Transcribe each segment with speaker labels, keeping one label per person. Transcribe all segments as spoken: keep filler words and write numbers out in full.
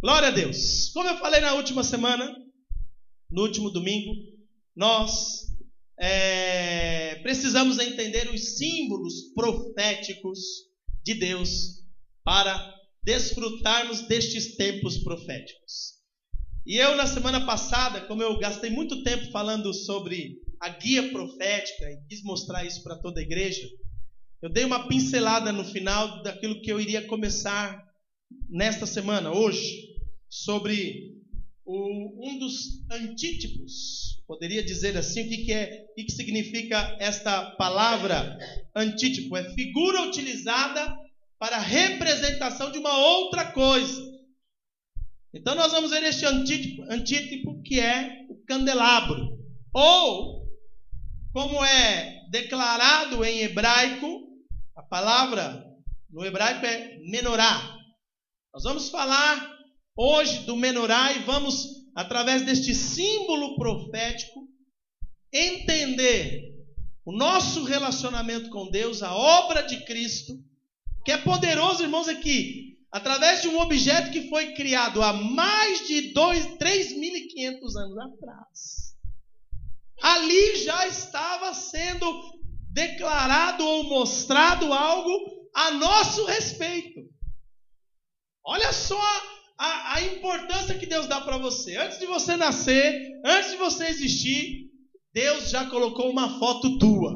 Speaker 1: Glória a Deus. Como eu falei na última semana, no último domingo, nós é, precisamos entender os símbolos proféticos de Deus para desfrutarmos destes tempos proféticos. E eu, na semana passada, como eu gastei muito tempo falando sobre a guia profética e quis mostrar isso para toda a igreja, eu dei uma pincelada no final daquilo que eu iria começar nesta semana, hoje, sobre o, um dos antítipos, poderia dizer assim, o que, que, é, o que, que significa esta palavra antítipo? É figura utilizada para representação de uma outra coisa. Então nós vamos ver este antítipo, antítipo que é o candelabro, ou, como é declarado em hebraico, a palavra no hebraico é menorá. Nós vamos falar hoje do menorá e vamos, através deste símbolo profético, entender o nosso relacionamento com Deus, a obra de Cristo, que é poderoso, irmãos, é que, através de um objeto que foi criado há mais de três mil e quinhentos anos atrás, ali já estava sendo declarado ou mostrado algo a nosso respeito. Olha só a, a importância que Deus dá para você. Antes de você nascer, antes de você existir, Deus já colocou uma foto tua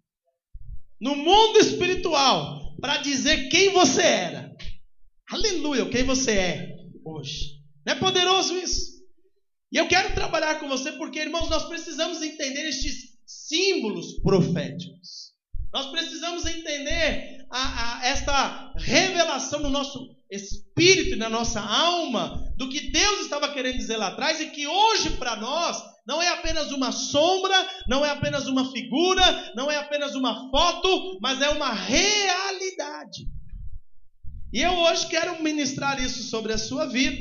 Speaker 1: no mundo espiritual para dizer quem você era. Aleluia, quem você é hoje. Não é poderoso isso? E eu quero trabalhar com você porque, irmãos, nós precisamos entender estes símbolos proféticos. Nós precisamos entender a, a, esta revelação no nosso espírito e na nossa alma do que Deus estava querendo dizer lá atrás e que hoje para nós não é apenas uma sombra, não é apenas uma figura, não é apenas uma foto, mas é uma realidade. E eu hoje quero ministrar isso sobre a sua vida.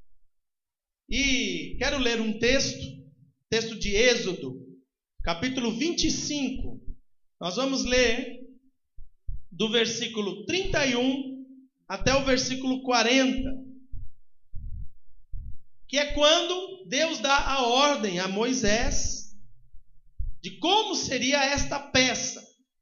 Speaker 1: E quero ler um texto, texto de Êxodo, capítulo vinte e cinco. Nós vamos ler do versículo trinta e um até o versículo quarenta, que é quando Deus dá a ordem a Moisés de como seria esta peça.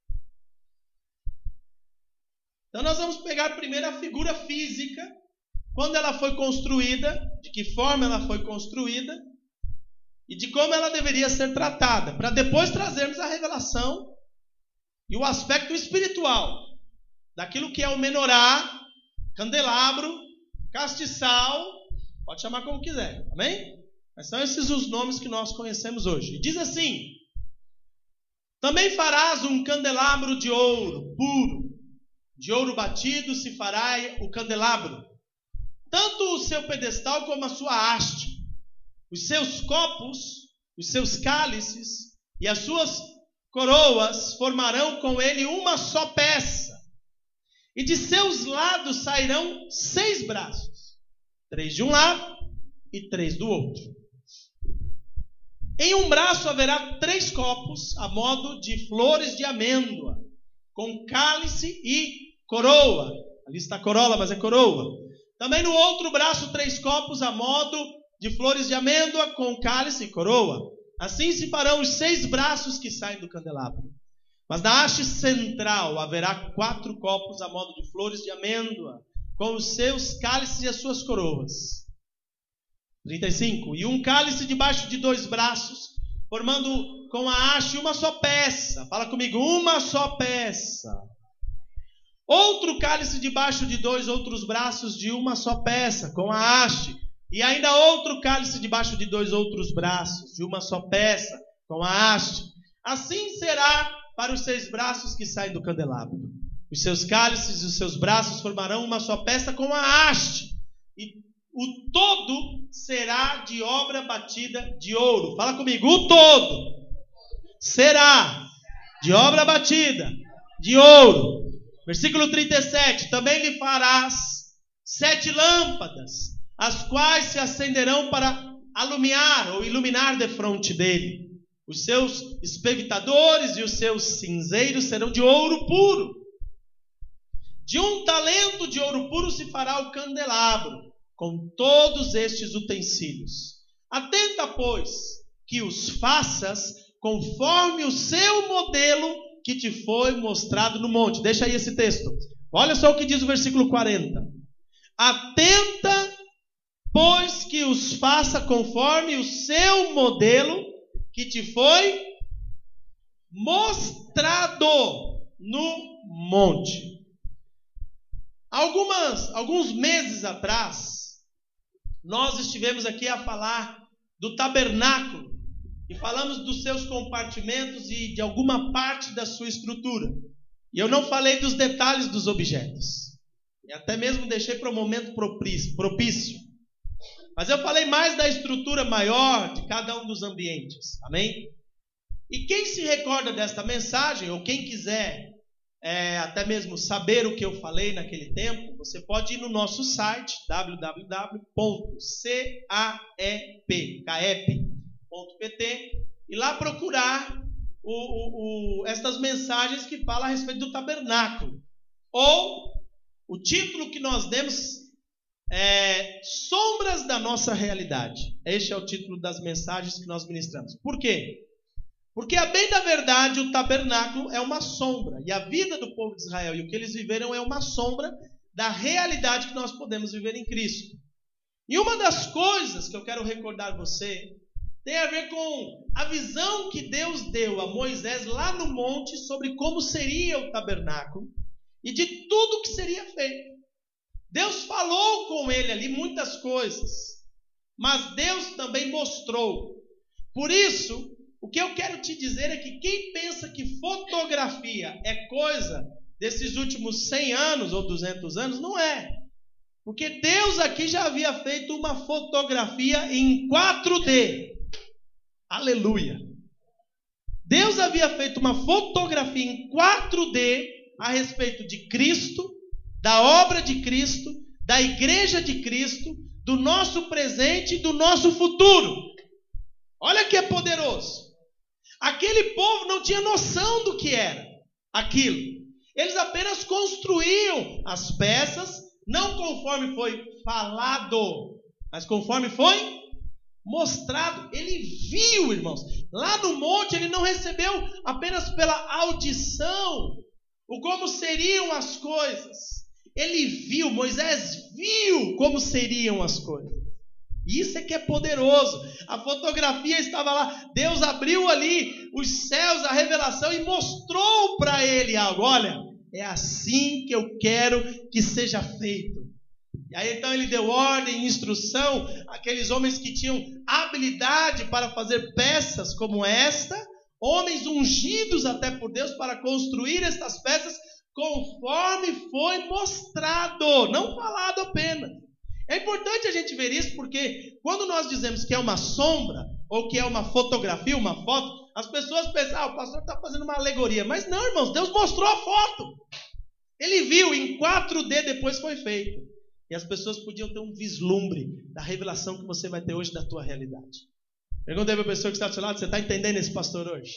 Speaker 1: Então nós vamos pegar primeiro a figura física, quando ela foi construída, de que forma ela foi construída e de como ela deveria ser tratada, para depois trazermos a revelação e o aspecto espiritual daquilo que é o menorá, candelabro, castiçal, pode chamar como quiser, amém? Mas são esses os nomes que nós conhecemos hoje. E diz assim: também farás um candelabro de ouro puro, de ouro batido se fará o candelabro, tanto o seu pedestal como a sua haste, os seus copos, os seus cálices e as suas coroas formarão com ele uma só peça. E de seus lados sairão seis braços, três de um lado e três do outro. Em um braço haverá três copos, a modo de flores de amêndoa, com cálice e coroa. Ali está corola, mas é coroa. Também no outro braço, três copos, a modo de flores de amêndoa, com cálice e coroa. Assim se farão os seis braços que saem do candelabro. Mas na haste central haverá quatro copos a modo de flores de amêndoa, com os seus cálices e as suas coroas. trinta e cinco. E um cálice debaixo de dois braços, formando com a haste uma só peça. Fala comigo, uma só peça. Outro cálice debaixo de dois outros braços de uma só peça, com a haste. E ainda outro cálice debaixo de dois outros braços, de uma só peça, com a haste. Assim será para os seis braços que saem do candelabro. Os seus cálices e os seus braços formarão uma só peça com a haste. E o todo será de obra batida de ouro. Fala comigo, o todo será de obra batida de ouro. Versículo trinta e sete. Também lhe farás sete lâmpadas, as quais se acenderão para alumiar ou iluminar defronte dele. Os seus espevitadores e os seus cinzeiros serão de ouro puro. De um talento de ouro puro se fará o candelabro, com todos estes utensílios. Atenta, pois, que os faças conforme o seu modelo que te foi mostrado no monte. Deixa aí esse texto. Olha só o que diz o versículo quarenta. Atenta, pois, que os faça conforme o seu modelo que te foi mostrado no monte. Algumas, alguns meses atrás, nós estivemos aqui a falar do tabernáculo e falamos dos seus compartimentos e de alguma parte da sua estrutura. E eu não falei dos detalhes dos objetos. E até mesmo deixei para um momento propício. Mas eu falei mais da estrutura maior de cada um dos ambientes. Amém? E quem se recorda desta mensagem, ou quem quiser é, até mesmo saber o que eu falei naquele tempo, você pode ir no nosso site, w w w ponto caep ponto p t, e lá procurar o, o, o, estas mensagens que falam a respeito do tabernáculo. Ou o título que nós demos é Sombras da Nossa Realidade. Este é o título das mensagens que nós ministramos. Por quê? Porque, a bem da verdade, o tabernáculo é uma sombra. E a vida do povo de Israel e o que eles viveram é uma sombra da realidade que nós podemos viver em Cristo. E uma das coisas que eu quero recordar você tem a ver com a visão que Deus deu a Moisés lá no monte sobre como seria o tabernáculo e de tudo que seria feito. Deus falou com ele ali muitas coisas, mas Deus também mostrou. Por isso, o que eu quero te dizer é que quem pensa que fotografia é coisa desses últimos cem anos ou duzentos anos, não é. Porque Deus aqui já havia feito uma fotografia em quatro D. Aleluia! Deus havia feito uma fotografia em quatro D a respeito de Cristo, da obra de Cristo, da igreja de Cristo, do nosso presente e do nosso futuro. Olha que é poderoso. Aquele povo não tinha noção do que era aquilo. Eles apenas construíam as peças, não conforme foi falado, mas conforme foi mostrado. Ele viu, irmãos. Lá no monte ele não recebeu apenas pela audição o como seriam as coisas. Ele viu, Moisés viu como seriam as coisas. Isso é que é poderoso. A fotografia estava lá. Deus abriu ali os céus, a revelação, e mostrou para ele algo. Olha, é assim que eu quero que seja feito. E aí então ele deu ordem, instrução, àqueles homens que tinham habilidade para fazer peças como esta, homens ungidos até por Deus para construir estas peças conforme foi mostrado, não falado apenas. É importante a gente ver isso porque quando nós dizemos que é uma sombra ou que é uma fotografia, uma foto, as pessoas pensam, ah, o pastor está fazendo uma alegoria. Mas não, irmãos, Deus mostrou a foto. Ele viu, em quatro D depois foi feito. E as pessoas podiam ter um vislumbre da revelação que você vai ter hoje da tua realidade. Perguntei para a pessoa que está do seu lado, você está entendendo esse pastor hoje?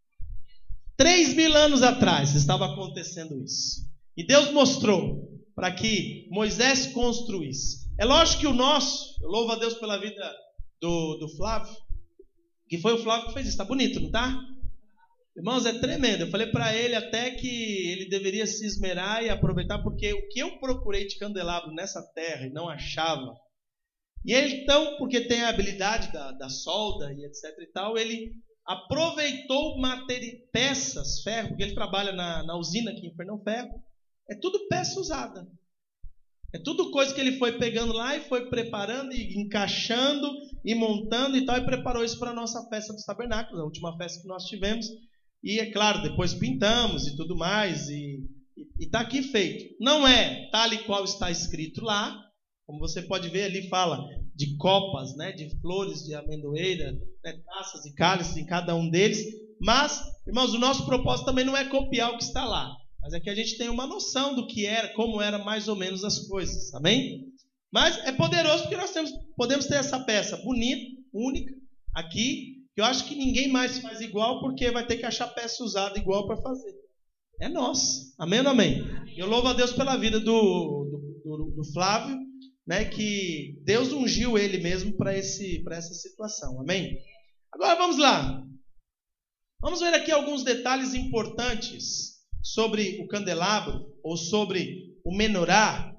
Speaker 1: Três mil anos atrás estava acontecendo isso. E Deus mostrou para que Moisés construísse. É lógico que o nosso, eu louvo a Deus pela vida do, do Flávio, que foi o Flávio que fez isso. Está bonito, não está? Irmãos, é tremendo. Eu falei para ele até que ele deveria se esmerar e aproveitar, porque o que eu procurei de candelabro nessa terra e não achava. E ele então, porque tem a habilidade da, da solda e etc e tal, ele aproveitou materi- peças, ferro, porque ele trabalha na, na usina aqui em Fernão Ferro. É tudo peça usada. É tudo coisa que ele foi pegando lá e foi preparando e encaixando e montando e tal, e preparou isso para a nossa festa dos tabernáculos, a última festa que nós tivemos. E é claro, depois pintamos e tudo mais, e está aqui feito. Não é tal e qual está escrito lá, como você pode ver ali, fala de copas, né, de flores de amendoeira, né, taças e cálices em cada um deles. Mas, irmãos, o nosso propósito também não é copiar o que está lá, mas é que a gente tem uma noção do que era, como era mais ou menos as coisas, amém? Mas é poderoso porque nós temos, podemos ter essa peça bonita, única, aqui, que eu acho que ninguém mais faz igual, porque vai ter que achar peça usada igual para fazer. É nosso, amém ou não amém? Eu louvo a Deus pela vida do, do, do, do Flávio, né, que Deus ungiu ele mesmo para esse, para essa situação. Amém? Agora vamos lá. Vamos ver aqui alguns detalhes importantes sobre o candelabro ou sobre o menorá,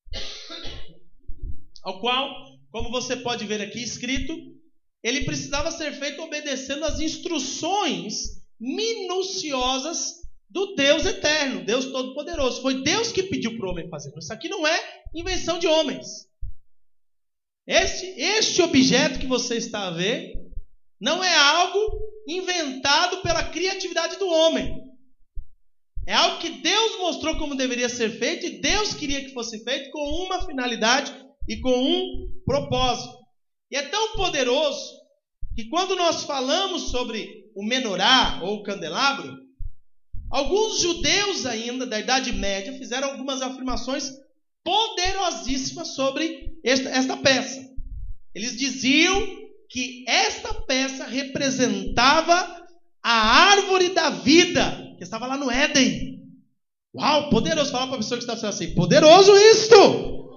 Speaker 1: ao qual, como você pode ver aqui escrito, ele precisava ser feito obedecendo as instruções minuciosas do Deus eterno, Deus Todo-Poderoso. Foi Deus que pediu para o homem fazer. Isso aqui não é invenção de homens. Este, este objeto que você está a ver não é algo inventado pela criatividade do homem. É algo que Deus mostrou como deveria ser feito e Deus queria que fosse feito com uma finalidade e com um propósito. E é tão poderoso que quando nós falamos sobre o menorá ou o candelabro, alguns judeus ainda da Idade Média fizeram algumas afirmações poderosíssimas sobre esta, esta peça. Eles diziam que esta peça representava a árvore da vida, que estava lá no Éden. Uau, poderoso. Fala para a pessoa que está assim, poderoso isto.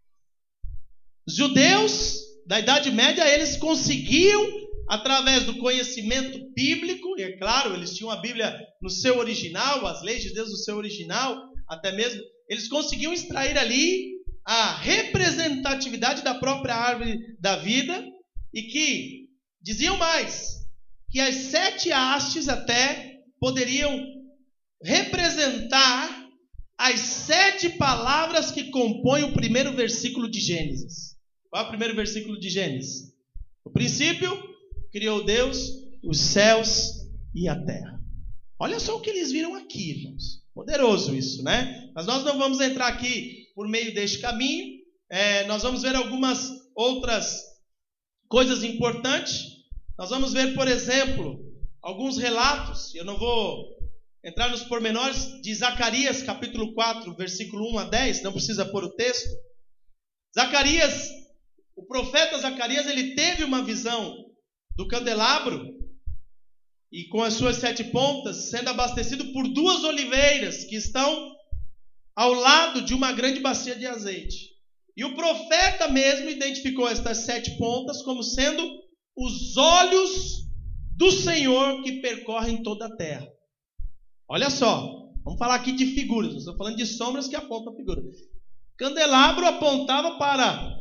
Speaker 1: Os judeus da Idade Média, eles conseguiam, através do conhecimento bíblico, e é claro, eles tinham a Bíblia no seu original, as leis de Deus no seu original, até mesmo, eles conseguiam extrair ali a representatividade da própria árvore da vida, e que diziam mais, que as sete hastes até poderiam representar as sete palavras que compõem o primeiro versículo de Gênesis. Qual é o primeiro versículo de Gênesis? No princípio, criou Deus os céus e a terra. Olha só o que eles viram aqui, irmãos. Poderoso isso, né? Mas nós não vamos entrar aqui por meio deste caminho. É, nós vamos ver algumas outras coisas importantes. Nós vamos ver, por exemplo, alguns relatos. Eu não vou entrar nos pormenores de Zacarias, capítulo quatro, versículo um a dez. Não precisa pôr o texto. Zacarias, o profeta Zacarias, ele teve uma visão do candelabro e com as suas sete pontas sendo abastecido por duas oliveiras que estão ao lado de uma grande bacia de azeite. E o profeta mesmo identificou estas sete pontas como sendo os olhos do Senhor que percorrem toda a terra. Olha só, vamos falar aqui de figuras, não estou falando de sombras que apontam a figura. Candelabro apontava para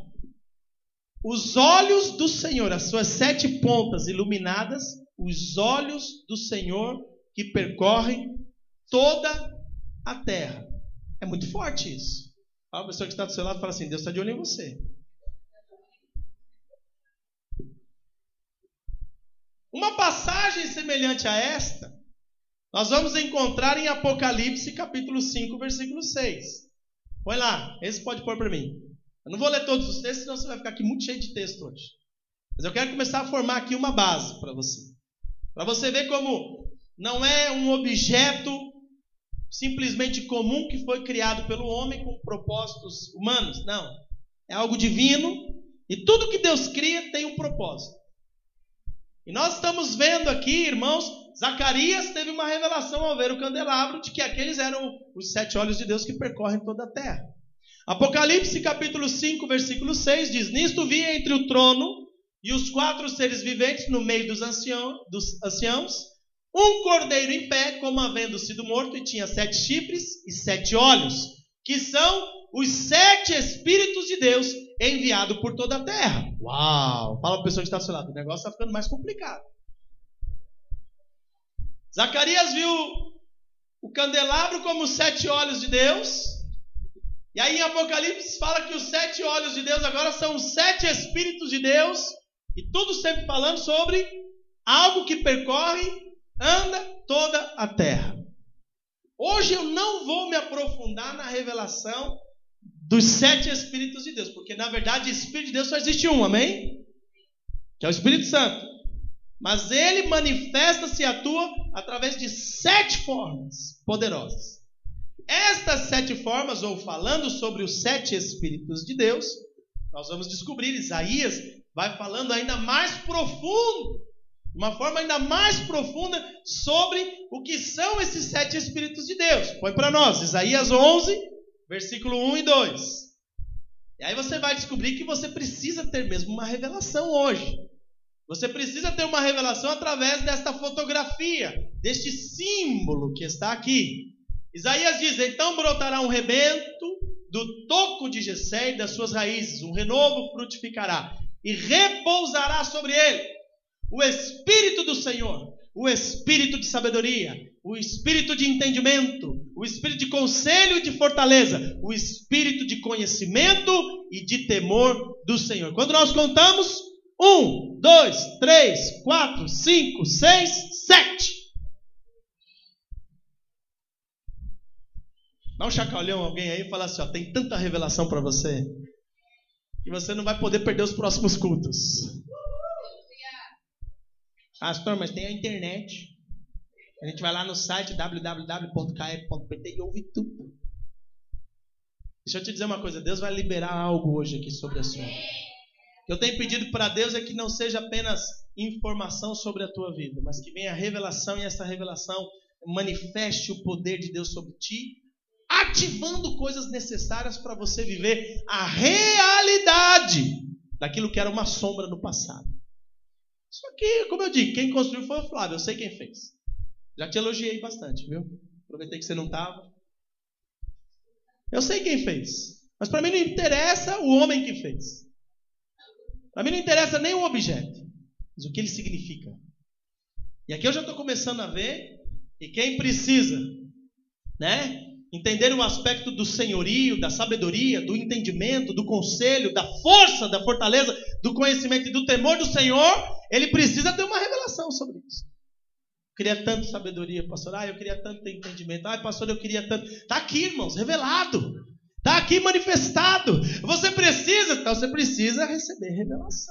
Speaker 1: os olhos do Senhor, as suas sete pontas iluminadas, os olhos do Senhor que percorrem toda a terra. É muito forte isso. A pessoa que está do seu lado fala assim, Deus está de olho em você. Uma passagem semelhante a esta, nós vamos encontrar em Apocalipse capítulo cinco, versículo seis. Põe lá, esse pode pôr para mim. Eu não vou ler todos os textos, senão você vai ficar aqui muito cheio de texto hoje. Mas eu quero começar a formar aqui uma base para você. Para você ver como não é um objeto simplesmente comum que foi criado pelo homem com propósitos humanos. Não. É algo divino e tudo que Deus cria tem um propósito. E nós estamos vendo aqui, irmãos, Zacarias teve uma revelação ao ver o candelabro de que aqueles eram os sete olhos de Deus que percorrem toda a terra. Apocalipse capítulo cinco, versículo seis diz, nisto vi entre o trono e os quatro seres viventes no meio dos anciãos, dos anciãos um cordeiro em pé, como havendo sido morto, e tinha sete chifres e sete olhos, que são os sete Espíritos de Deus enviados por toda a terra. Uau! Fala para a pessoa que está ao seu lado, o negócio está ficando mais complicado. Zacarias viu o candelabro como os sete olhos de Deus. E aí em Apocalipse fala que os sete olhos de Deus agora são os sete Espíritos de Deus. E tudo sempre falando sobre algo que percorre, anda toda a terra. Hoje eu não vou me aprofundar na revelação dos sete Espíritos de Deus. Porque na verdade Espírito de Deus só existe um, amém? Que é o Espírito Santo. Mas ele manifesta-se e atua através de sete formas poderosas. Estas sete formas, ou falando sobre os sete Espíritos de Deus, nós vamos descobrir, Isaías vai falando ainda mais profundo, de uma forma ainda mais profunda, sobre o que são esses sete Espíritos de Deus. Põe para nós, Isaías onze, versículo um e dois. E aí você vai descobrir que você precisa ter mesmo uma revelação hoje. Você precisa ter uma revelação através desta fotografia, deste símbolo que está aqui. Isaías diz: então brotará um rebento do toco de Jessé e das suas raízes, um renovo frutificará, e repousará sobre ele o Espírito do Senhor, o Espírito de sabedoria, o Espírito de entendimento, o Espírito de conselho e de fortaleza, o Espírito de conhecimento e de temor do Senhor. Quando nós contamos, um, dois, três, quatro, cinco, seis, sete. Dá um chacoalhão a alguém aí e fala assim, ó, tem tanta revelação para você que você não vai poder perder os próximos cultos. Pastor, mas tem a internet. A gente vai lá no site w w w ponto k f ponto p t e ouve tudo. Deixa eu te dizer uma coisa, Deus vai liberar algo hoje aqui sobre a sua. O que eu tenho pedido para Deus é que não seja apenas informação sobre a tua vida, mas que venha a revelação, e essa revelação manifeste o poder de Deus sobre ti, ativando coisas necessárias para você viver a realidade daquilo que era uma sombra no passado. Só que, como eu digo, quem construiu foi o Flávio, eu sei quem fez. Já te elogiei bastante, viu? Aproveitei que você não estava. Eu sei quem fez, mas para mim não interessa o homem que fez. Para mim não interessa nem o objeto, mas o que ele significa. E aqui eu já estou começando a ver, e quem precisa, né, entender o aspecto do senhorio, da sabedoria, do entendimento, do conselho, da força, da fortaleza, do conhecimento e do temor do Senhor, ele precisa ter uma revelação sobre isso. Eu queria tanto sabedoria, pastor. Ah, eu queria tanto ter entendimento. Ah, pastor, eu queria tanto. Está aqui, irmãos, revelado. Está aqui manifestado. Você precisa, então você precisa receber revelação.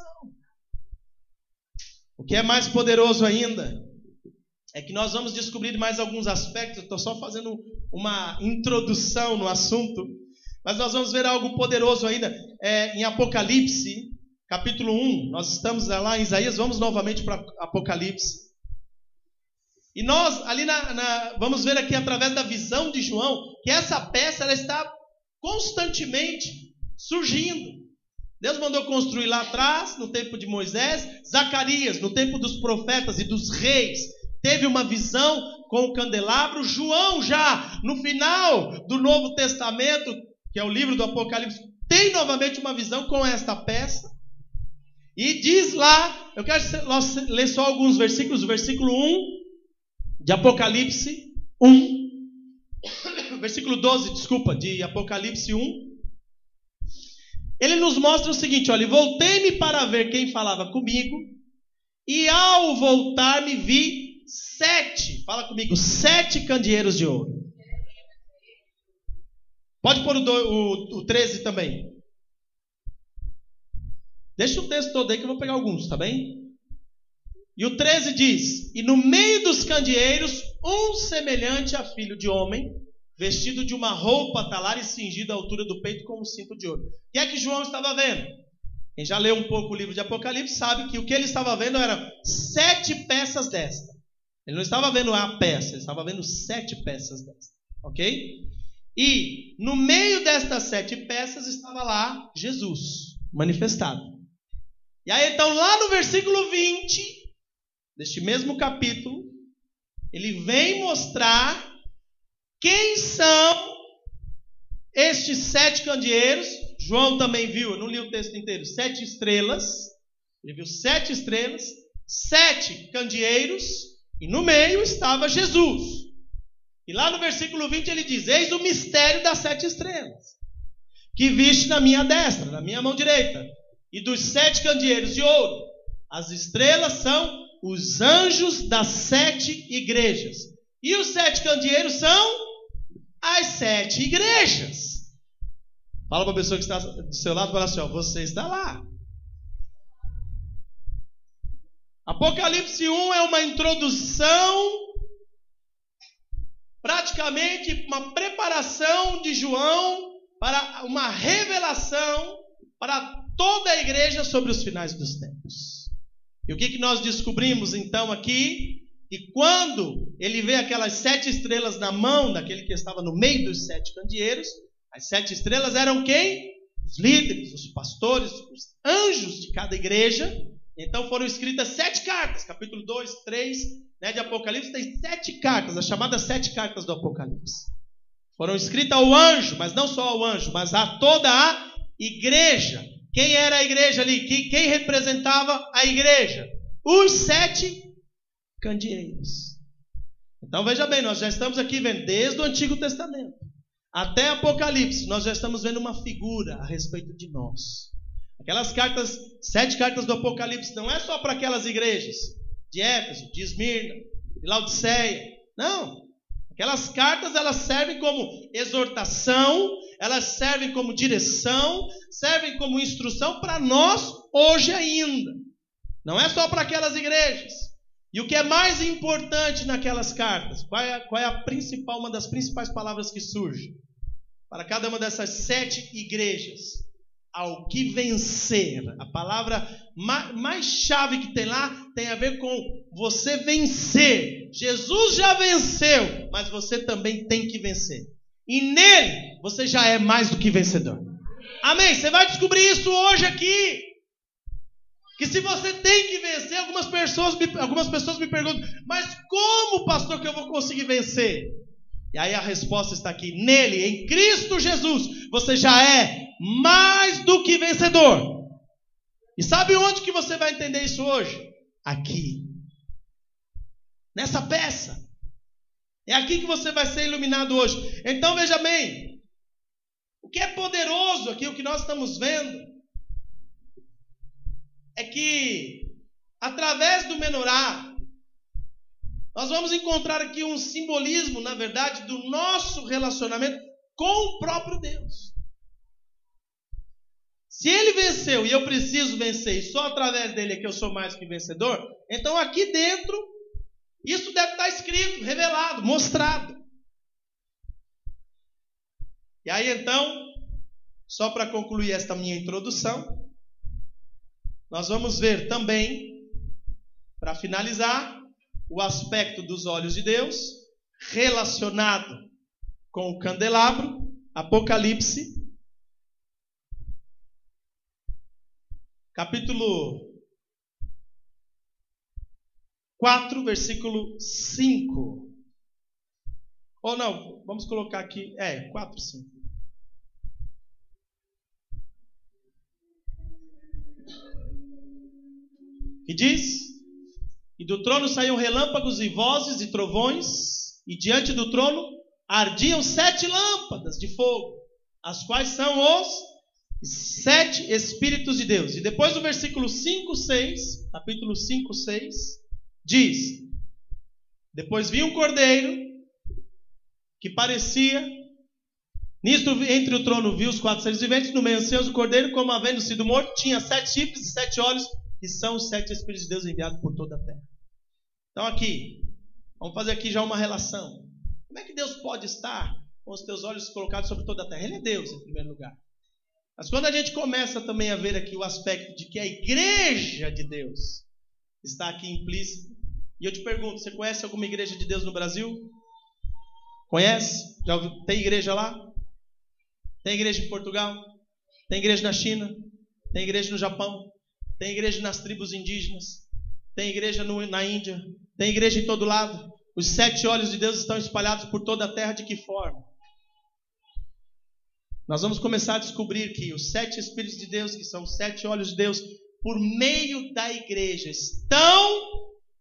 Speaker 1: O que é mais poderoso ainda é que nós vamos descobrir mais alguns aspectos. Estou só fazendo uma introdução no assunto, mas nós vamos ver algo poderoso ainda. É, em Apocalipse, capítulo um, nós estamos lá em Isaías, vamos novamente para Apocalipse. E nós, ali na, na, vamos ver aqui através da visão de João, que essa peça ela está constantemente surgindo. Deus mandou construir lá atrás, no tempo de Moisés. Zacarias, no tempo dos profetas e dos reis, teve uma visão com o candelabro. João já, no final do Novo Testamento, que é o livro do Apocalipse, tem novamente uma visão com esta peça. E diz lá, eu quero ler só alguns versículos, o versículo um de Apocalipse um, versículo doze, desculpa, de Apocalipse um. Ele nos mostra o seguinte, olha, voltei-me para ver quem falava comigo, e ao voltar-me vi sete, fala comigo, sete candeeiros de ouro. Pode pôr o, do, o, o treze também. Deixa o texto todo aí que eu vou pegar alguns, tá bem? E o treze diz, e no meio dos candeeiros, um semelhante a filho de homem, vestido de uma roupa talar e cingido à altura do peito com um cinto de ouro. O que é que João estava vendo? Quem já leu um pouco o livro de Apocalipse sabe que o que ele estava vendo eram sete peças desta. Ele não estava vendo a peça, ele estava vendo sete peças desta. Ok? E no meio destas sete peças estava lá Jesus, manifestado. E aí então lá no versículo vinte, deste mesmo capítulo, ele vem mostrar quem são estes sete candeeiros. João também viu, eu não li o texto inteiro, sete estrelas. Ele viu sete estrelas, sete candeeiros, e no meio estava Jesus. E lá no versículo vinte ele diz, eis o mistério das sete estrelas, que viste na minha destra, na minha mão direita, e dos sete candeeiros de ouro. As estrelas são os anjos das sete igrejas. E os sete candeeiros são as sete igrejas. Fala para a pessoa que está do seu lado, fala assim, ó, você está lá. Apocalipse um é uma introdução, praticamente uma preparação de João para uma revelação para toda a igreja sobre os finais dos tempos. E o que, que nós descobrimos então aqui? E quando ele vê aquelas sete estrelas na mão daquele que estava no meio dos sete candeeiros, as sete estrelas eram quem? os líderes, os pastores, os anjos de cada igreja. Então foram escritas sete cartas, capítulo dois, três, né, de Apocalipse, tem sete cartas, as chamadas sete cartas do Apocalipse. Foram escritas ao anjo, mas não só ao anjo, mas a toda a igreja. Quem era a igreja ali? Quem representava a igreja? Os sete candeeiros. Então veja bem, nós já estamos aqui vendo desde o Antigo Testamento até Apocalipse, nós já estamos vendo uma figura a respeito de nós. Aquelas cartas, sete cartas do Apocalipse, não é só para aquelas igrejas de Éfeso, de Esmirna, de Laodiceia. Não. Aquelas cartas, elas servem como exortação, elas servem como direção, servem como instrução para nós hoje ainda. Não é só para aquelas igrejas. E o que é mais importante naquelas cartas? Qual é, qual é a principal, uma das principais palavras que surge para cada uma dessas sete igrejas? Ao que vencer. A palavra mais, mais chave que tem lá tem a ver com você vencer. Jesus já venceu, mas você também tem que vencer. E nele você já é mais do que vencedor. Amém? Você vai descobrir isso hoje aqui. Que se você tem que vencer, algumas pessoas, me, algumas pessoas me perguntam, mas como, pastor, que eu vou conseguir vencer? E aí a resposta está aqui. Nele, em Cristo Jesus, você já é mais do que vencedor. E sabe onde que você vai entender isso hoje? Aqui. Nessa peça. É aqui que você vai ser iluminado hoje. Então veja bem. O que é poderoso aqui, o que nós estamos vendo, é que através do menorá, nós vamos encontrar aqui um simbolismo, na verdade, do nosso relacionamento com o próprio Deus. Se ele venceu e eu preciso vencer, e só através dele é que eu sou mais que vencedor, então aqui dentro, isso deve estar escrito, revelado, mostrado. E aí então, só para concluir esta minha introdução, nós vamos ver também, para finalizar, o aspecto dos olhos de Deus relacionado com o candelabro, Apocalipse, capítulo quatro, versículo cinco. Ou não, vamos colocar aqui, é, quatro, cinco. E diz: e do trono saíam relâmpagos e vozes e trovões, e diante do trono ardiam sete lâmpadas de fogo, as quais são os sete Espíritos de Deus. E depois o versículo cinco, seis, capítulo cinco, seis, diz: depois vi um cordeiro que parecia, nisto entre o trono vi os quatro seres viventes, no meio anciãos o cordeiro, como havendo sido morto, tinha sete chifres e sete olhos, que são os sete Espíritos de Deus enviados por toda a terra. Então aqui, vamos fazer aqui já uma relação. Como é que Deus pode estar com os teus olhos colocados sobre toda a terra? Ele é Deus em primeiro lugar. Mas quando a gente começa também a ver aqui o aspecto de que a igreja de Deus está aqui implícito, e eu te pergunto, você conhece alguma igreja de Deus no Brasil? Conhece? Já ouviu? Tem igreja lá? Tem igreja em Portugal? Tem igreja na China? Tem igreja no Japão? Tem igreja nas tribos indígenas, tem igreja no, na Índia, tem igreja em todo lado. Os sete olhos de Deus estão espalhados por toda a terra. De que forma? Nós vamos começar a descobrir que os sete Espíritos de Deus, que são os sete olhos de Deus, por meio da igreja, estão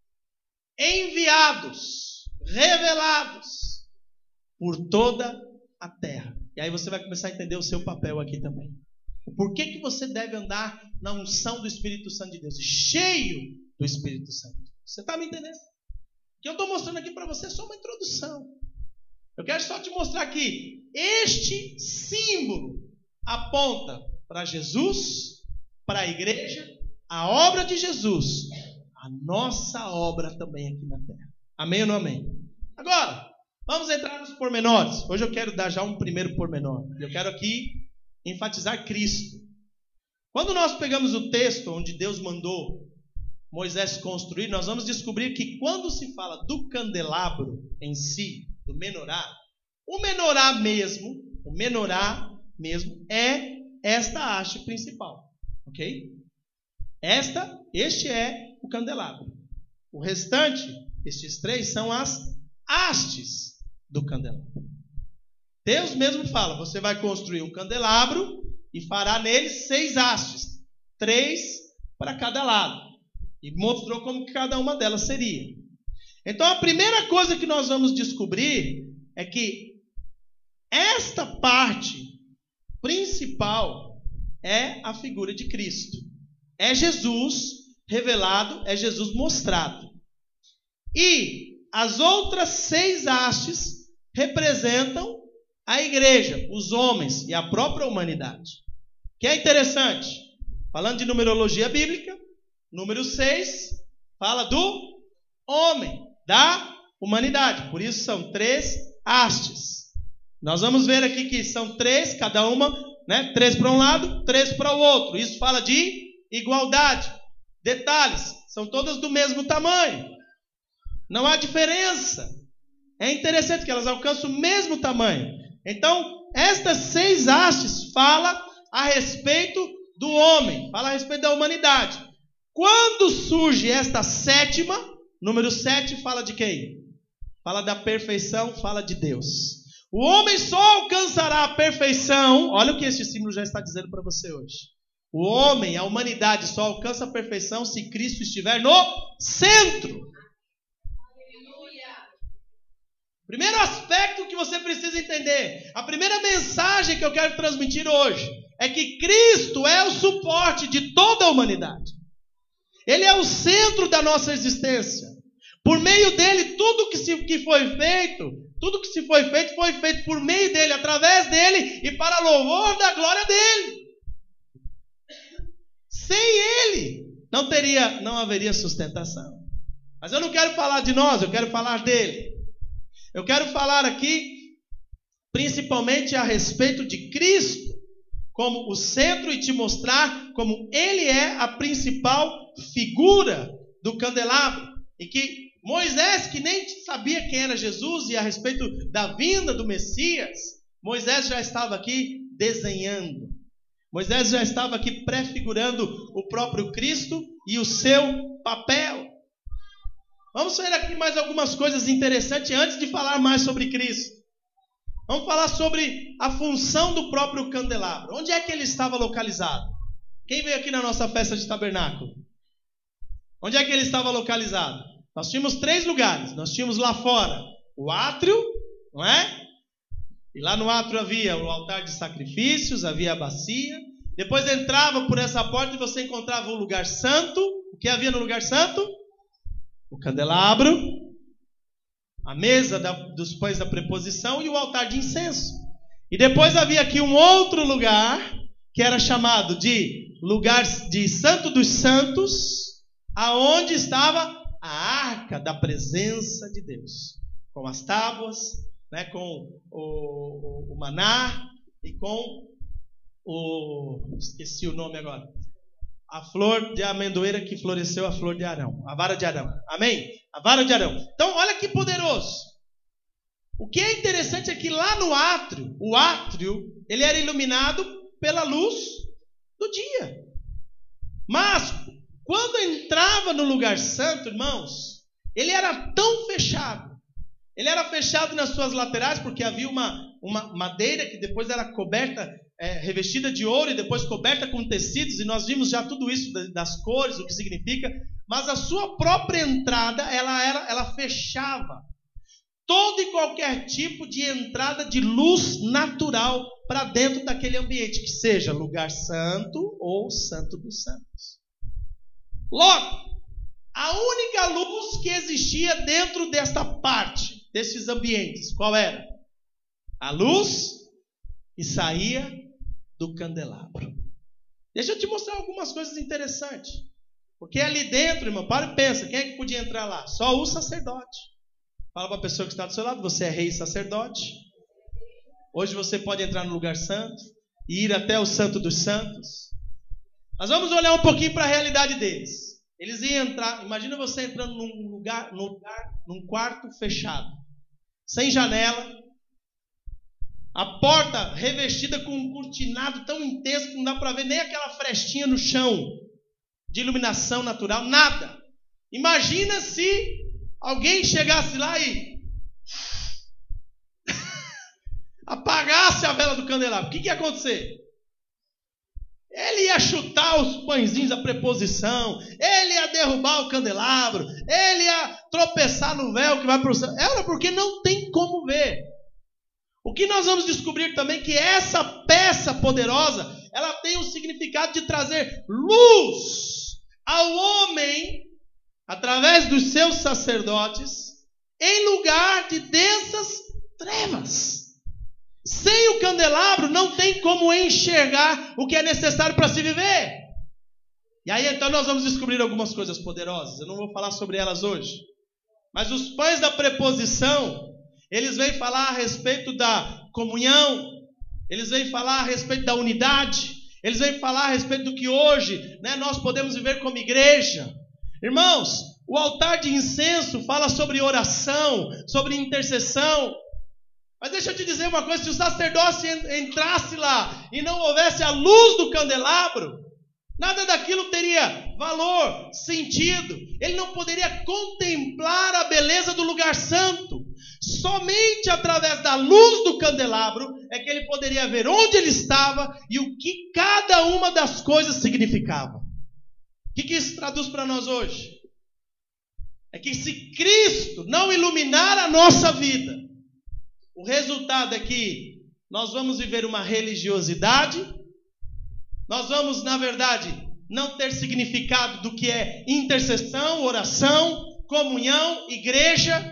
Speaker 1: enviados, revelados por toda a terra. E aí você vai começar a entender o seu papel aqui também. Por que que você deve andar na unção do Espírito Santo de Deus? Cheio do Espírito Santo. Você está me entendendo? O que eu estou mostrando aqui para você é só uma introdução. Eu quero só te mostrar que este símbolo aponta para Jesus, para a igreja, a obra de Jesus, a nossa obra também aqui na terra. Amém ou não amém? Agora, vamos entrar nos pormenores. Hoje eu quero dar já um primeiro pormenor. Eu quero aqui enfatizar Cristo. Quando nós pegamos o texto onde Deus mandou Moisés construir, nós vamos descobrir que quando se fala do candelabro em si, do menorá, o menorá mesmo, o menorá mesmo é esta haste principal, ok? Esta, este é o candelabro. O restante, estes três, são as hastes do candelabro. Deus mesmo fala, você vai construir um candelabro e fará nele seis hastes, três para cada lado. E mostrou como que cada uma delas seria. Então a primeira coisa que nós vamos descobrir é que esta parte principal é a figura de Cristo. É Jesus revelado, é Jesus mostrado. E as outras seis hastes representam a igreja, os homens e a própria humanidade. Que é interessante, falando de numerologia bíblica, número seis fala do homem, da humanidade. Por isso são três hastes. Nós vamos ver aqui que são três, cada uma, né? Três para um lado, três para o outro. Isso fala de igualdade. Detalhes, são todas do mesmo tamanho. Não há diferença. É interessante que elas alcançam o mesmo tamanho. Então, estas seis hastes falam a respeito do homem, fala a respeito da humanidade. Quando surge esta sétima, número sete, fala de quem? Fala da perfeição, fala de Deus. O homem só alcançará a perfeição, olha o que este símbolo já está dizendo para você hoje. O homem, a humanidade, só alcança a perfeição se Cristo estiver no centro. Primeiro aspecto que você precisa entender, a primeira mensagem que eu quero transmitir hoje, é que Cristo é o suporte de toda a humanidade. Ele é o centro da nossa existência. Por meio dele, tudo que, se, que foi feito, tudo que se foi feito, foi feito por meio dele, através dele e para louvor da glória dele. Sem ele, não teria, não haveria sustentação. Mas eu não quero falar de nós, eu quero falar dele. Eu quero falar aqui, principalmente a respeito de Cristo, como o centro e te mostrar como ele é a principal figura do candelabro. E que Moisés, que nem sabia quem era Jesus e a respeito da vinda do Messias, Moisés já estava aqui desenhando. Moisés já estava aqui prefigurando o próprio Cristo e o seu papel. Vamos ver aqui mais algumas coisas interessantes antes de falar mais sobre Cristo. Vamos falar sobre a função do próprio candelabro. Onde é que ele estava localizado? Quem veio aqui na nossa festa de tabernáculo? Onde é que ele estava localizado? Nós tínhamos três lugares. Nós tínhamos lá fora o átrio, não é? E lá no átrio havia o altar de sacrifícios, havia a bacia. Depois entrava por essa porta e você encontrava o lugar santo. O que havia no lugar santo? O candelabro, a mesa da, dos pães da preposição e o altar de incenso. E depois havia aqui um outro lugar, que era chamado de lugar de Santo dos Santos, aonde estava a arca da presença de Deus, com as tábuas, né, com o, o, o maná e com o... esqueci o nome agora. A flor de amendoeira que floresceu, a flor de Arão. A vara de Arão. Amém? A vara de Arão. Então, olha que poderoso. O que é interessante é que lá no átrio, o átrio, ele era iluminado pela luz do dia. Mas, quando entrava no lugar santo, irmãos, ele era tão fechado. Ele era fechado nas suas laterais, porque havia uma, uma madeira que depois era coberta, é, revestida de ouro e depois coberta com tecidos, e nós vimos já tudo isso das cores, o que significa, mas a sua própria entrada, ela, era, ela fechava todo e qualquer tipo de entrada de luz natural para dentro daquele ambiente, que seja lugar santo ou santo dos santos. Logo, a única luz que existia dentro desta parte, desses ambientes, qual era? A luz que saía do candelabro. Deixa eu te mostrar algumas coisas interessantes. Porque ali dentro, irmão, para e pensa, quem é que podia entrar lá? Só o sacerdote. Fala para a pessoa que está do seu lado, você é rei e sacerdote. Hoje você pode entrar no lugar santo e ir até o santo dos santos. Nós vamos olhar um pouquinho para a realidade deles. Eles iam entrar, imagina você entrando num lugar, num lugar, num quarto fechado, sem janela, A porta revestida com um cortinado tão intenso que não dá para ver nem aquela frestinha no chão de iluminação natural, nada. Imagina se alguém chegasse lá e apagasse a vela do candelabro. O que, que ia acontecer? Ele ia chutar os pãezinhos, a preposição, ele ia derrubar o candelabro, ele ia tropeçar no véu que vai para o céu. Era porque não tem como ver. O que nós vamos descobrir também é que essa peça poderosa, ela tem o significado de trazer luz ao homem, através dos seus sacerdotes, em lugar de densas trevas. Sem o candelabro não tem como enxergar o que é necessário para se viver. E aí então nós vamos descobrir algumas coisas poderosas. Eu não vou falar sobre elas hoje. Mas os pães da preposição, eles vêm falar a respeito da comunhão, eles vêm falar a respeito da unidade, eles vêm falar a respeito do que hoje, né, nós podemos viver como igreja. Irmãos, o altar de incenso fala sobre oração, sobre intercessão. Mas deixa eu te dizer uma coisa, se o sacerdócio entrasse lá e não houvesse a luz do candelabro, nada daquilo teria valor, sentido. Ele não poderia contemplar a beleza do lugar santo. Somente através da luz do candelabro é que ele poderia ver onde ele estava e o que cada uma das coisas significava. O que, que isso traduz para nós hoje? É que se Cristo não iluminar a nossa vida, o resultado é que nós vamos viver uma religiosidade, nós vamos, na verdade, não ter significado do que é intercessão, oração, comunhão, igreja.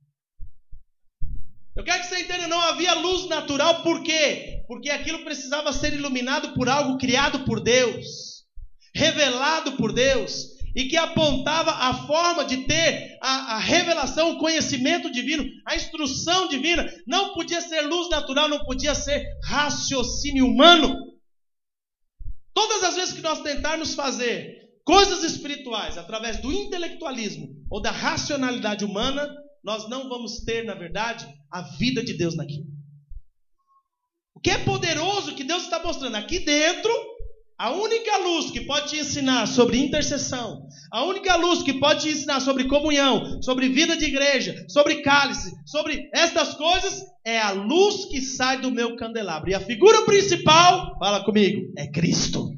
Speaker 1: Eu quero que você entenda, não havia luz natural, por quê? Porque aquilo precisava ser iluminado por algo criado por Deus, revelado por Deus, e que apontava a forma de ter a, a revelação, o conhecimento divino, a instrução divina. Não podia ser luz natural, não podia ser raciocínio humano. Todas as vezes que nós tentarmos fazer coisas espirituais através do intelectualismo ou da racionalidade humana, nós não vamos ter, na verdade, a vida de Deus naquilo. O que é poderoso que Deus está mostrando aqui dentro, a única luz que pode te ensinar sobre intercessão, a única luz que pode te ensinar sobre comunhão, sobre vida de igreja, sobre cálice, sobre estas coisas, é a luz que sai do meu candelabro. E a figura principal, fala comigo, é Cristo.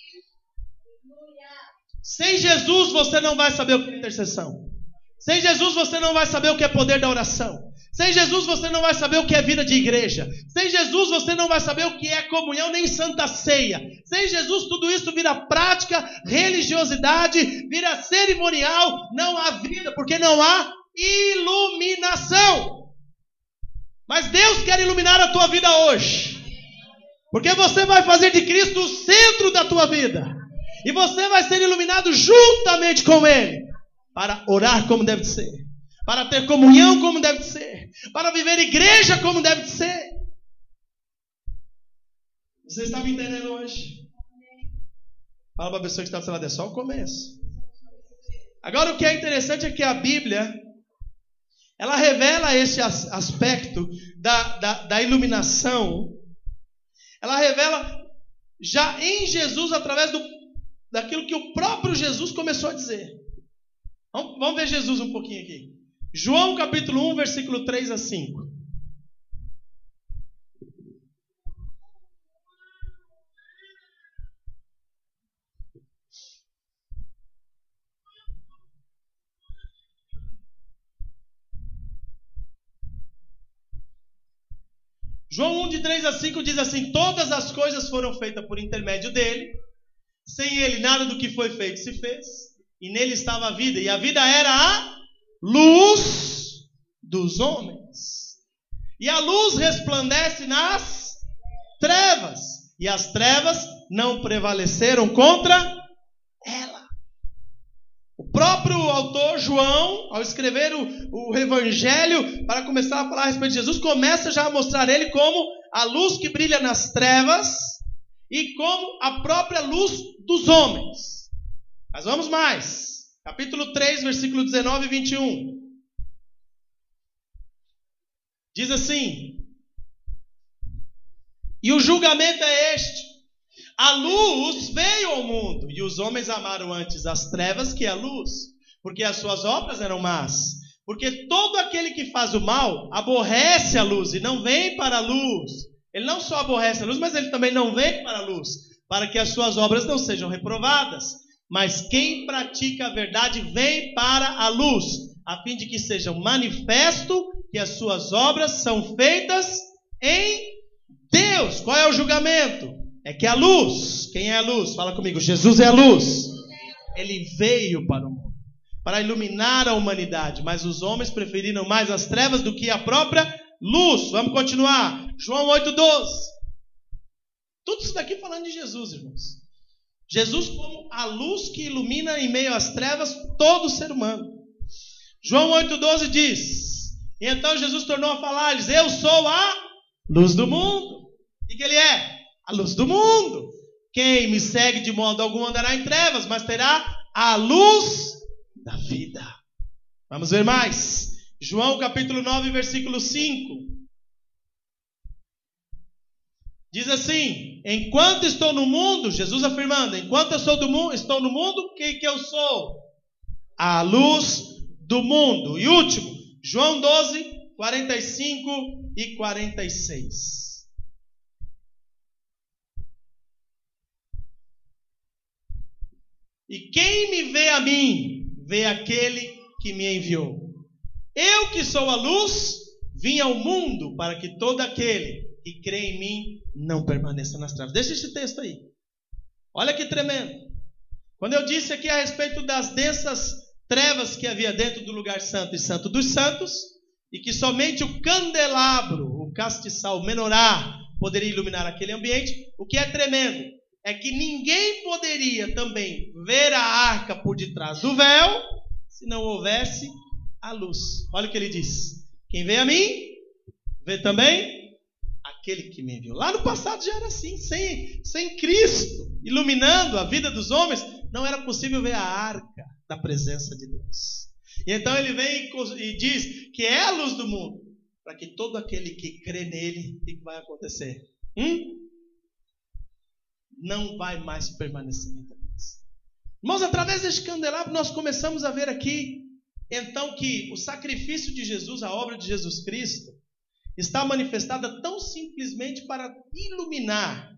Speaker 1: Sem Jesus você não vai saber o que é intercessão. Sem Jesus você não vai saber o que é poder da oração. Sem Jesus você não vai saber o que é vida de igreja. Sem Jesus você não vai saber o que é comunhão nem santa ceia. Sem Jesus tudo isso vira prática, religiosidade, vira cerimonial. Não há vida, porque não há iluminação. Mas Deus quer iluminar a tua vida hoje. Porque você vai fazer de Cristo o centro da tua vida. E você vai ser iluminado juntamente com Ele. Para orar como deve ser. Para ter comunhão como deve ser. Para viver igreja como deve ser. Você está me entendendo hoje? Fala para a pessoa que está do seu lado, é só o começo. Agora o que é interessante é que a Bíblia, ela revela esse aspecto da, da, da iluminação. Ela revela já em Jesus através do, daquilo que o próprio Jesus começou a dizer. Vamos, vamos ver Jesus um pouquinho aqui. João capítulo um, versículo três a cinco. João um, de três a cinco diz assim: todas as coisas foram feitas por intermédio dele, sem ele nada do que foi feito se fez, e nele estava a vida, e a vida era a luz dos homens. E a luz resplandece nas trevas, e as trevas não prevaleceram contra ela. O próprio autor João, ao escrever o, o Evangelho, para começar a falar a respeito de Jesus, começa já a mostrar ele como a luz que brilha nas trevas e como a própria luz dos homens. Mas vamos mais. Capítulo três, versículo dezenove e vinte e um. Diz assim: E o julgamento é este: a luz veio ao mundo, e os homens amaram antes as trevas que a luz, porque as suas obras eram más. Porque todo aquele que faz o mal aborrece a luz e não vem para a luz. Ele não só aborrece a luz, mas ele também não vem para a luz, para que as suas obras não sejam reprovadas. Mas quem pratica a verdade vem para a luz, a fim de que seja manifesto que as suas obras são feitas em Deus. Qual é o julgamento? É que a luz, quem é a luz? Fala comigo, Jesus é a luz. Ele veio para o mundo, para iluminar a humanidade, mas os homens preferiram mais as trevas do que a própria luz. Vamos continuar. João oito, doze. Tudo isso daqui falando de Jesus, irmãos. Jesus como a luz que ilumina em meio às trevas todo ser humano. João oito, doze diz: e então Jesus tornou a falar-lhes: eu sou a luz do mundo. E que ele é? A luz do mundo. Quem me segue de modo algum andará em trevas, mas terá a luz da vida. Vamos ver mais. João capítulo nove, versículo cinco. Diz assim: enquanto estou no mundo, Jesus afirmando, enquanto eu sou do mundo, estou no mundo, quem que eu sou? A luz do mundo. E último, João doze, quarenta e cinco e quarenta e seis. E quem me vê a mim, vê aquele que me enviou. Eu que sou a luz, vim ao mundo para que todo aquele que crê em mim não permaneça nas trevas. Deixa esse texto aí. Olha que tremendo. Quando eu disse aqui a respeito das densas trevas que havia dentro do lugar santo e santo dos santos, e que somente o candelabro, o castiçal, o menorá, poderia iluminar aquele ambiente, o que é tremendo é que ninguém poderia também ver a arca por detrás do véu se não houvesse a luz. Olha o que ele diz: quem vê a mim, vê também aquele que me enviou. Lá no passado já era assim, sem, sem Cristo iluminando a vida dos homens, não era possível ver a arca da presença de Deus. E então ele vem e diz que é a luz do mundo, para que todo aquele que crê nele, o que vai acontecer? Hum? Não vai mais permanecer em trevas. Irmãos, através deste candelabro nós começamos a ver aqui então que o sacrifício de Jesus, a obra de Jesus Cristo, está manifestada tão simplesmente para iluminar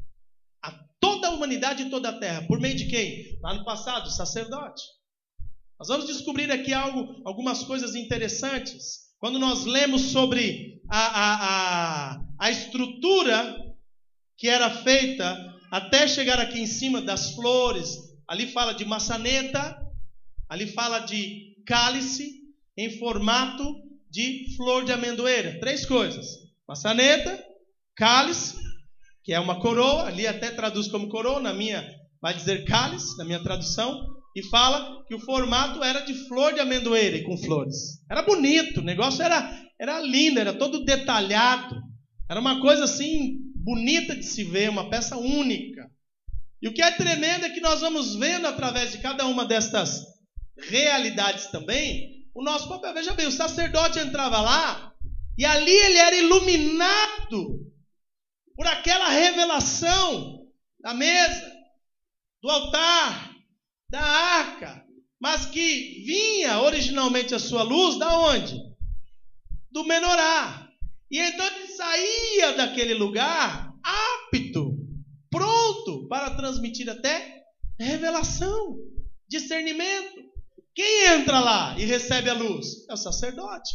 Speaker 1: a toda a humanidade e toda a terra. Por meio de quem? Lá no passado, o sacerdote. Nós vamos descobrir aqui algo, algumas coisas interessantes. Quando nós lemos sobre a, a, a, a estrutura que era feita até chegar aqui em cima das flores, ali fala de maçaneta, ali fala de cálice em formato de flor de amendoeira. Três coisas: maçaneta, cálice, que é uma coroa, ali até traduz como coroa, na minha vai dizer cálice, na minha tradução, e fala que o formato era de flor de amendoeira e com flores. Era bonito, o negócio era, era lindo, era todo detalhado, era uma coisa assim bonita de se ver, uma peça única. E o que é tremendo é que nós vamos vendo através de cada uma destas realidades também o nosso papel. Veja bem, o sacerdote entrava lá e ali ele era iluminado por aquela revelação da mesa, do altar, da arca, mas que vinha originalmente a sua luz da onde? Do menorá. E então ele saía daquele lugar apto, pronto para transmitir até revelação, discernimento. Quem entra lá e recebe a luz? É o sacerdote.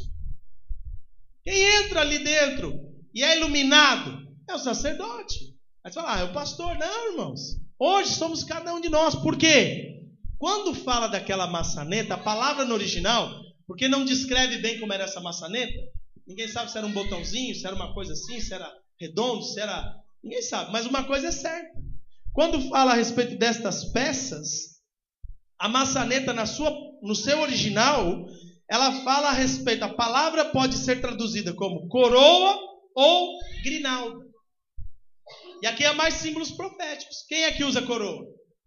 Speaker 1: Quem entra ali dentro e é iluminado? É o sacerdote. Aí você fala: ah, é o pastor. Não, irmãos. Hoje somos cada um de nós. Por quê? Quando fala daquela maçaneta, a palavra no original, porque não descreve bem como era essa maçaneta, ninguém sabe se era um botãozinho, se era uma coisa assim, se era redondo, se era... Ninguém sabe, mas uma coisa é certa. Quando fala a respeito destas peças, a maçaneta na sua, no seu original, ela fala a respeito, a palavra pode ser traduzida como coroa ou grinalda. E aqui há mais símbolos proféticos. Quem é que usa coroa?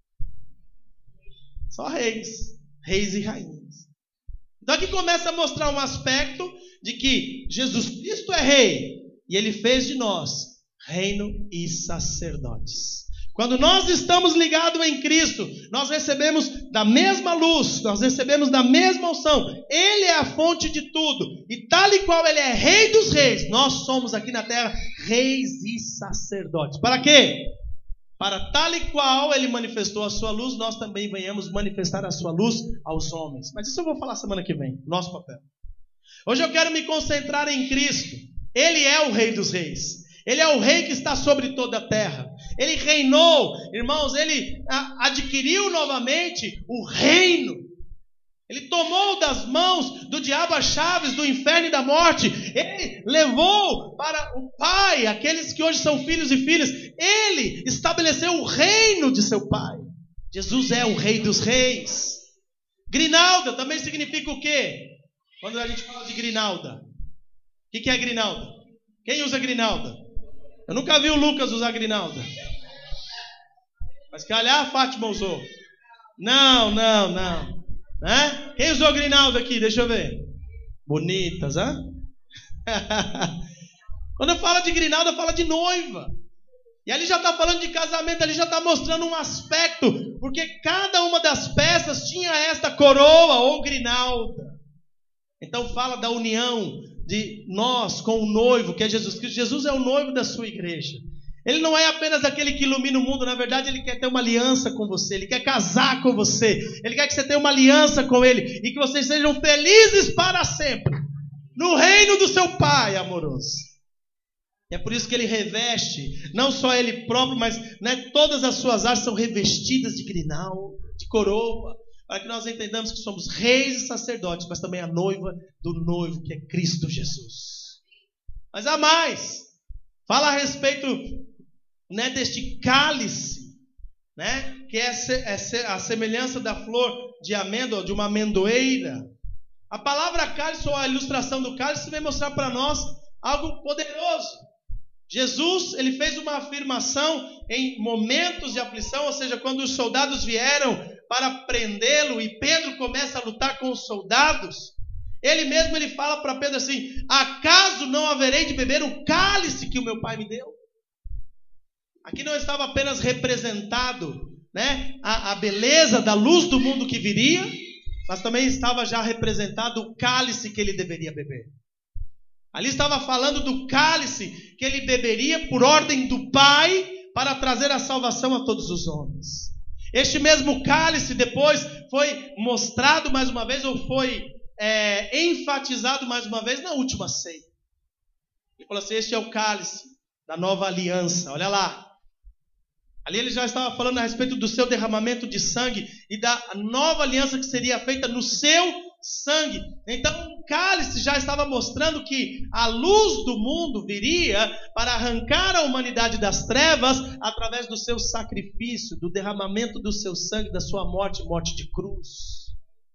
Speaker 1: Só reis, reis e rainhas. Então aqui começa a mostrar um aspecto de que Jesus Cristo é rei, e ele fez de nós reino e sacerdotes. Quando nós estamos ligados em Cristo, nós recebemos da mesma luz, nós recebemos da mesma unção. Ele é a fonte de tudo. E tal e qual Ele é Rei dos Reis, nós somos aqui na terra reis e sacerdotes. Para quê? Para tal e qual Ele manifestou a sua luz, nós também venhamos manifestar a sua luz aos homens. Mas isso eu vou falar semana que vem, nosso papel. Hoje eu quero me concentrar em Cristo. Ele é o Rei dos Reis. Ele é o Rei que está sobre toda a terra. Ele reinou, irmãos, Ele adquiriu novamente o reino. Ele tomou das mãos do diabo as chaves do inferno e da morte. Ele levou para o Pai aqueles que hoje são filhos e filhas. Ele estabeleceu o reino de seu Pai. Jesus é o Rei dos Reis. Grinalda também significa o quê? Quando a gente fala de grinalda. O que é grinalda? Quem usa grinalda? Eu nunca vi o Lucas usar grinalda. Mas calhar a Fátima usou. Não, não, não. Né? Quem usou grinalda aqui? Deixa eu ver. Bonitas, hã? Quando eu falo de grinalda, eu falo de noiva. E ali já está falando de casamento, ali já está mostrando um aspecto. Porque cada uma das peças tinha esta coroa ou grinalda. Então fala da união de nós com o noivo, que é Jesus Cristo. Jesus é o noivo da sua igreja. Ele não é apenas aquele que ilumina o mundo. Na verdade, Ele quer ter uma aliança com você. Ele quer casar com você. Ele quer que você tenha uma aliança com Ele. E que vocês sejam felizes para sempre. No reino do seu Pai amoroso. E é por isso que Ele reveste, não só Ele próprio, mas né, todas as suas artes são revestidas de grinal, de coroa. Para que nós entendamos que somos reis e sacerdotes, mas também a noiva do noivo, que é Cristo Jesus. Mas há mais. Fala a respeito né, deste cálice, né, que é a semelhança da flor de amêndoa, de uma amendoeira. A palavra cálice, ou a ilustração do cálice, vem mostrar para nós algo poderoso. Jesus, ele fez uma afirmação em momentos de aflição, ou seja, quando os soldados vieram para prendê-lo e Pedro começa a lutar com os soldados, ele mesmo ele fala para Pedro assim: acaso não haverei de beber o cálice que o meu Pai me deu? Aqui não estava apenas representado né, a, a beleza da luz do mundo que viria, mas também estava já representado o cálice que ele deveria beber. Ali estava falando do cálice que ele beberia por ordem do Pai para trazer a salvação a todos os homens. Este mesmo cálice depois foi mostrado mais uma vez, ou foi é, enfatizado mais uma vez na última ceia. Ele falou assim: este é o cálice da nova aliança. Olha lá. Ali ele já estava falando a respeito do seu derramamento de sangue e da nova aliança que seria feita no seu sangue. Então o cálice já estava mostrando que a luz do mundo viria para arrancar a humanidade das trevas através do seu sacrifício, do derramamento do seu sangue, da sua morte, morte de cruz.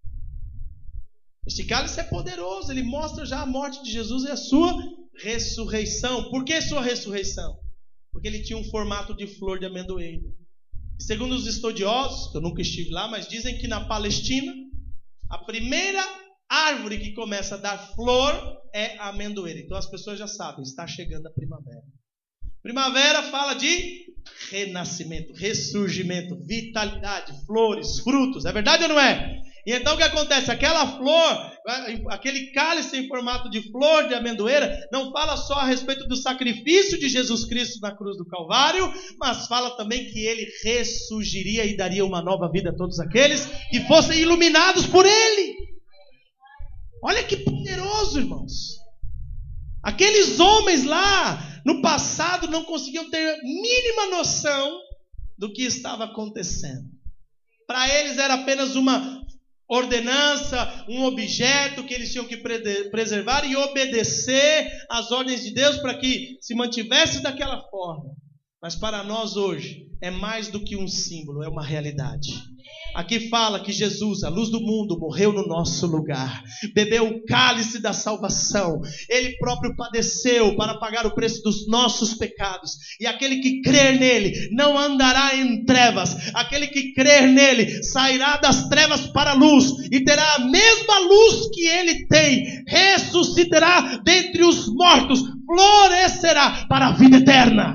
Speaker 1: Este cálice é poderoso, ele mostra já a morte de Jesus e a sua ressurreição. Por que sua ressurreição? Porque ele tinha um formato de flor de amendoeira. E segundo os estudiosos, que eu nunca estive lá, mas dizem que na Palestina, a primeira árvore que começa a dar flor é a amendoeira. Então as pessoas já sabem, está chegando a primavera. Primavera fala de renascimento, ressurgimento, vitalidade, flores, frutos. É verdade ou não é? E então o que acontece? Aquela flor, aquele cálice em formato de flor de amendoeira, não fala só a respeito do sacrifício de Jesus Cristo na cruz do Calvário, mas fala também que ele ressurgiria e daria uma nova vida a todos aqueles que fossem iluminados por ele. Olha que poderoso, irmãos. Aqueles homens lá no passado não conseguiam ter mínima noção do que estava acontecendo. Para eles era apenas uma ordenança, um objeto que eles tinham que preservar e obedecer às ordens de Deus para que se mantivesse daquela forma. Mas para nós hoje é mais do que um símbolo, é uma realidade. Aqui fala que Jesus, a luz do mundo, morreu no nosso lugar, bebeu o cálice da salvação, ele próprio padeceu para pagar o preço dos nossos pecados, e aquele que crer nele não andará em trevas, aquele que crer nele sairá das trevas para a luz e terá a mesma luz que ele tem, ressuscitará dentre os mortos, florescerá para a vida eterna.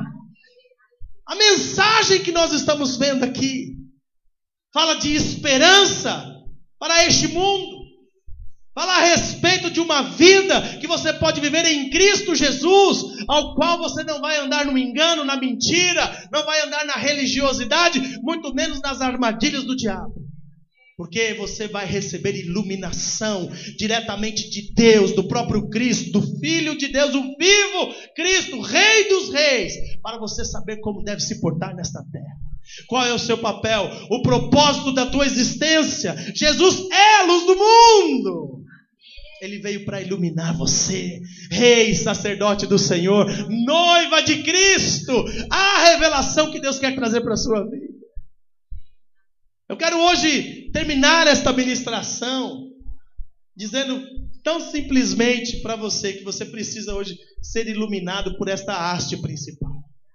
Speaker 1: A mensagem que nós estamos vendo aqui fala de esperança para este mundo. Fala a respeito de uma vida que você pode viver em Cristo Jesus, ao qual você não vai andar no engano, na mentira, não vai andar na religiosidade, muito menos nas armadilhas do diabo. Porque você vai receber iluminação diretamente de Deus, do próprio Cristo, do Filho de Deus, o vivo Cristo, Rei dos Reis, para você saber como deve se portar nesta terra. Qual é o seu papel? O propósito da tua existência. Jesus é a luz do mundo. Ele veio para iluminar você, rei, sacerdote do Senhor, noiva de Cristo, a revelação que Deus quer trazer para a sua vida. Eu quero hoje terminar esta ministração dizendo tão simplesmente para você que você precisa hoje ser iluminado por esta haste principal.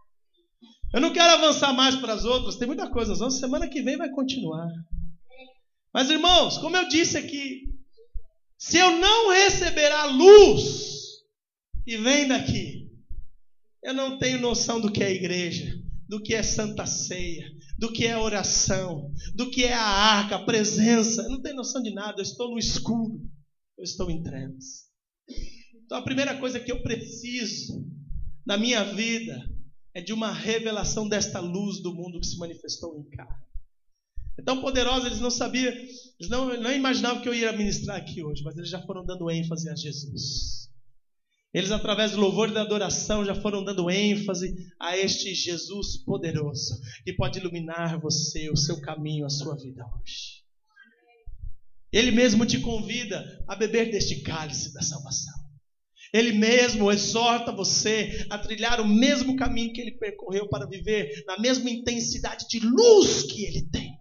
Speaker 1: Eu não quero avançar mais para as outras, tem muita coisa, nós vamos, semana que vem vai continuar. Mas irmãos, como eu disse aqui, se eu não receber a luz que vem daqui, eu não tenho noção do que é igreja, do que é santa ceia, do que é oração, do que é a arca, a presença. Eu não tenho noção de nada, eu estou no escuro, eu estou em trevas. Então a primeira coisa que eu preciso na minha vida é de uma revelação desta luz do mundo que se manifestou em carne. É tão poderosa, eles não sabiam, eles não, não imaginavam que eu ia ministrar aqui hoje, mas eles já foram dando ênfase a Jesus. Eles, através do louvor e da adoração, já foram dando ênfase a este Jesus poderoso, que pode iluminar você, o seu caminho, a sua vida hoje. Ele mesmo te convida a beber deste cálice da salvação. Ele mesmo exorta você a trilhar o mesmo caminho que ele percorreu para viver na mesma intensidade de luz que ele tem.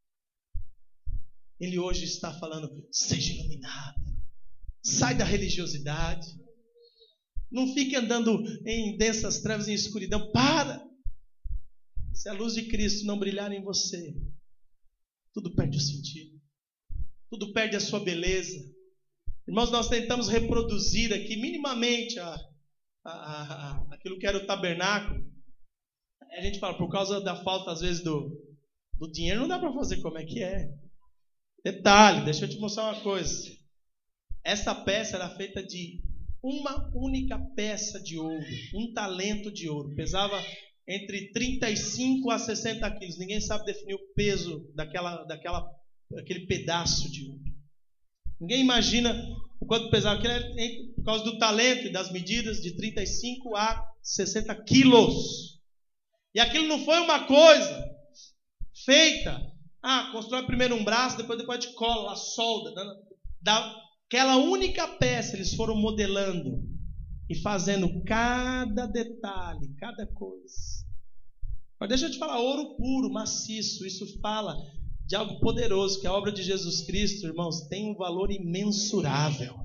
Speaker 1: Ele hoje está falando, seja iluminado. Sai da religiosidade. Não fique andando em densas trevas, em escuridão. Para! Se a luz de Cristo não brilhar em você, tudo perde o sentido. Tudo perde a sua beleza. Irmãos, nós tentamos reproduzir aqui minimamente a, a, a, aquilo que era o tabernáculo. A gente fala, por causa da falta às vezes do, do dinheiro, não dá para fazer como é que é. Detalhe, deixa eu te mostrar uma coisa. Essa peça era feita de uma única peça de ouro, um talento de ouro. Pesava entre trinta e cinco a sessenta quilos. Ninguém sabe definir o peso daquela, daquela, daquele pedaço de ouro. Ninguém imagina o quanto pesava. Aquilo é por causa do talento e das medidas de trinta e cinco a sessenta quilos. E aquilo não foi uma coisa feita. Ah, constrói primeiro um braço, depois, depois de cola, a solda. Daquela única peça eles foram modelando e fazendo cada detalhe, cada coisa. Mas deixa eu te falar, ouro puro, maciço, isso fala de algo poderoso, que a obra de Jesus Cristo, irmãos, tem um valor imensurável.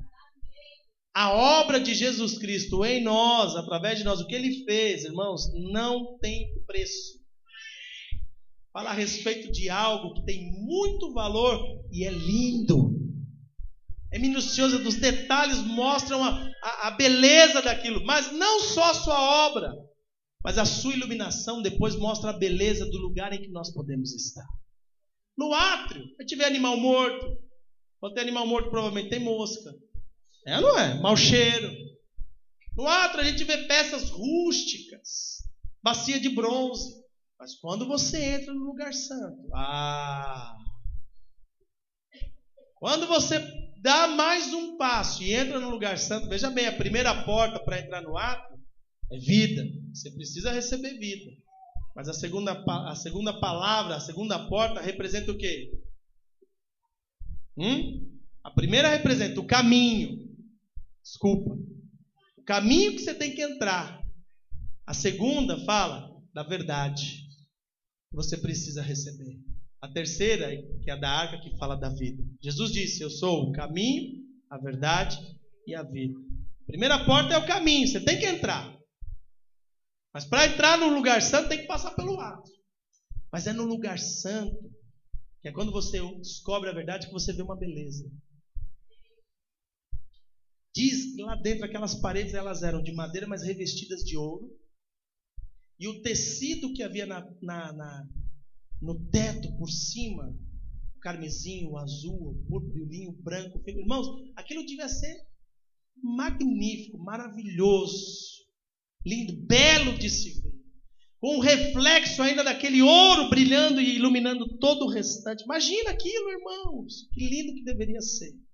Speaker 1: A obra de Jesus Cristo em nós, através de nós, o que Ele fez, irmãos, não tem preço. Fala a respeito de algo que tem muito valor e é lindo. É minucioso, os detalhes mostram a, a, a beleza daquilo. Mas não só a sua obra, mas a sua iluminação depois mostra a beleza do lugar em que nós podemos estar. No átrio, a gente vê animal morto. Quando tem animal morto, provavelmente tem mosca. É ou não é? Mau cheiro. No átrio, a gente vê peças rústicas, bacia de bronze. Mas quando você entra no lugar santo, ah, quando você dá mais um passo e entra no lugar santo, veja bem, a primeira porta para entrar no átrio é vida. Você precisa receber vida. Mas a segunda, a segunda palavra, a segunda porta representa o quê? Hum? A primeira representa o caminho. Desculpa. O caminho que você tem que entrar. A segunda fala da verdade. Você precisa receber. A terceira, que é a da arca, que fala da vida. Jesus disse, eu sou o caminho, a verdade e a vida. A primeira porta é o caminho, você tem que entrar. Mas para entrar no lugar santo tem que passar pelo átrio. Mas é no lugar santo, que é quando você descobre a verdade, que você vê uma beleza. Diz que lá dentro aquelas paredes elas eram de madeira, mas revestidas de ouro. E o tecido que havia na, na, na, no teto por cima, o carmesim, o azul, o púrpura, o linho branco. Irmãos, aquilo devia ser magnífico, maravilhoso, lindo, belo de se ver. Com o reflexo ainda daquele ouro brilhando e iluminando todo o restante. Imagina aquilo, irmãos. Que lindo que deveria ser.